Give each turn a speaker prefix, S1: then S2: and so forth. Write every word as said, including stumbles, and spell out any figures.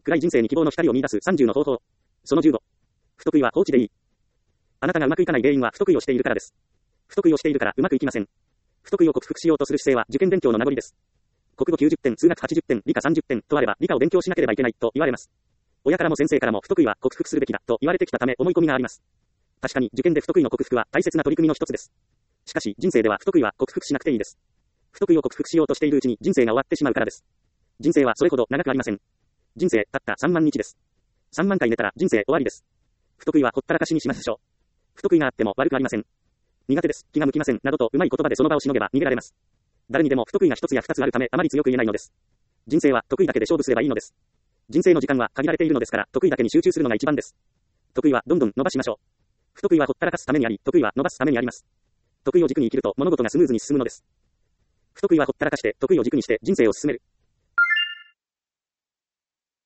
S1: 暗い人生に希望の光を見出すさんじゅうの方法。そのじゅうご。不得意は放置でいい。あなたがうまくいかない原因は不得意をしているからです。不得意をしているからうまくいきません。不得意を克服しようとする姿勢は受験勉強の名残です。国語きゅうじゅってん、数学はちじゅってん、理科さんじゅってんとあれば理科を勉強しなければいけないと言われます。親からも先生からも不得意は克服するべきだと言われてきたため思い込みがあります。確かに受験で不得意の克服は大切な取り組みの一つです。しかし人生では不得意は克服しなくていいです。不得意を克服しようとしているうちに人生が終わってしまうからです。人生はそれほど長くありません。人生たったさんまんにちです。さんまんかい寝たら人生終わりです。不得意はほったらかしにしましょう。不得意があっても悪くありません。苦手です、気が向きませんなどとうまい言葉でその場をしのげば逃げられます。誰にでも不得意が一つや二つあるためあまり強く言えないのです。人生は得意だけで勝負すればいいのです。人生の時間は限られているのですから得意だけに集中するのが一番です。得意はどんどん伸ばしましょう。不得意はほったらかすためにあり、得意は伸ばすためにあります。得意を軸に生きると物事がスムーズに進むのです。不得意はほったらかして得意を軸にして人生を進める。